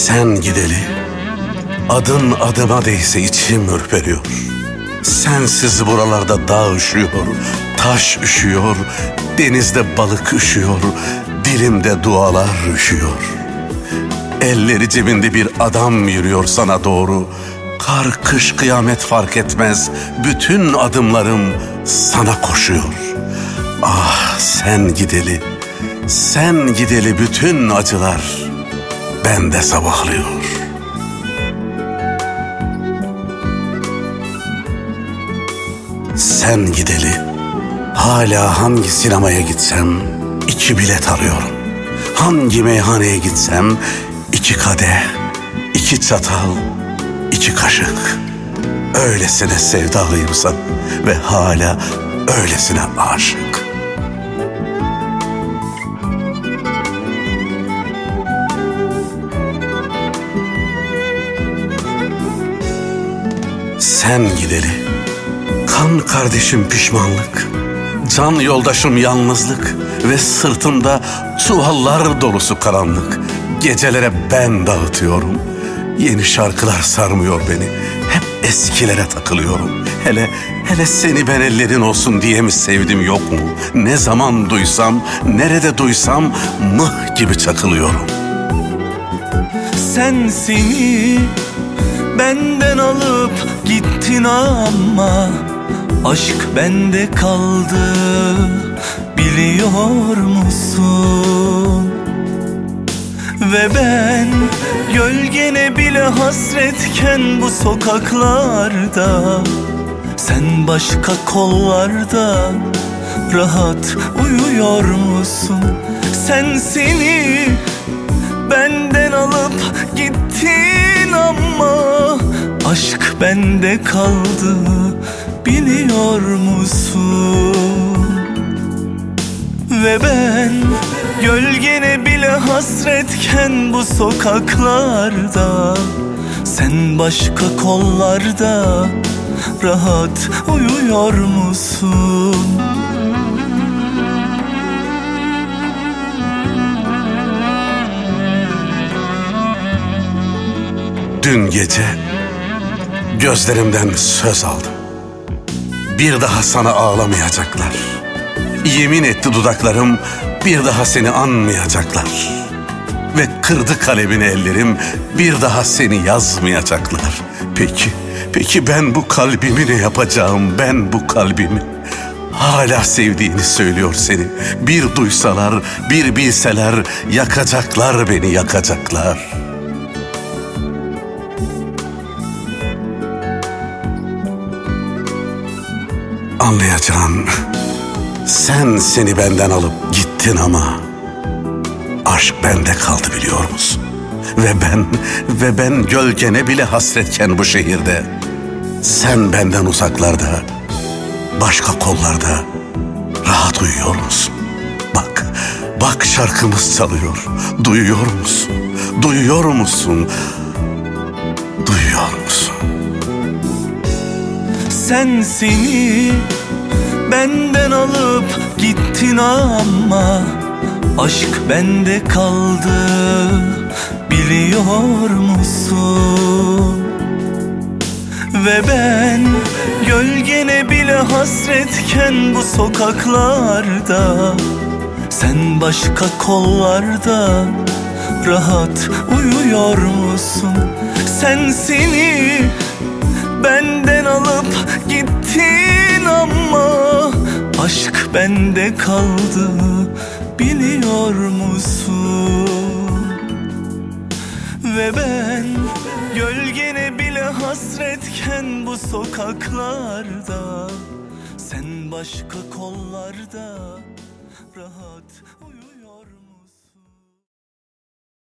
Sen gideli adın adıma değse içim ürperiyor. Sensiz buralarda dağ üşüyor, taş üşüyor, denizde balık üşüyor, dilimde dualar üşüyor. Elleri cebinde bir adam yürüyor sana doğru. Kar, kış, kıyamet fark etmez, bütün adımlarım sana koşuyor. Ah sen gideli bütün acılar bende sabahlıyor. Sen gideli hala hangi sinemaya gitsem 2 bilet arıyorum. Hangi meyhaneye gitsem 2 kadeh, 2 çatal, 2 kaşık. Öylesine sevdalıyım sana ve hala öylesine aşık. Sen gideli kan kardeşim pişmanlık, can yoldaşım yalnızlık ve sırtımda çuvallar dolusu karanlık. Gecelere ben dağıtıyorum. Yeni şarkılar sarmıyor beni. Hep eskilere takılıyorum. Hele seni ben ellerin olsun diye mi sevdim yok mu? Ne zaman duysam, nerede duysam mıh gibi çakılıyorum. Sen seni benden alıp gittin ama aşk bende kaldı, biliyor musun? Ve ben gölgene bile hasretken bu sokaklarda, sen başka kollarda rahat uyuyor musun? Sen seni benden alıp gittin ama aşk bende kaldı, biliyor musun? Ve ben gölgene bile hasretken bu sokaklarda, sen başka kollarda rahat uyuyor musun? Dün gece gözlerimden söz aldım. Bir daha sana ağlamayacaklar. Yemin etti dudaklarım, bir daha seni anmayacaklar. Ve kırdı kalemini ellerim, bir daha seni yazmayacaklar. Peki ben bu kalbimi ne yapacağım, ben bu kalbimi? Hala sevdiğini söylüyor seni. Bir duysalar, bir bilseler, yakacaklar beni, yakacaklar. Anlayacağın, seni benden alıp gittin ama aşk bende kaldı, biliyor musun? Ve ben gölgene bile hasretken bu şehirde, sen benden uzaklarda, başka kollarda rahat uyuyor musun? Bak şarkımız çalıyor. Duyuyor musun? Duyuyor musun? Duyuyor musun? Sen seni benden alıp gittin ama aşk bende kaldı, biliyor musun? Ve ben gölgene bile hasretken bu sokaklarda, sen başka kollarda rahat uyuyor musun? Sen seni benden alıp gittin ama aşk bende kaldı, biliyor musun? Ve ben gölgene bile hasretken bu sokaklarda, sen başka kollarda rahat uyuyor.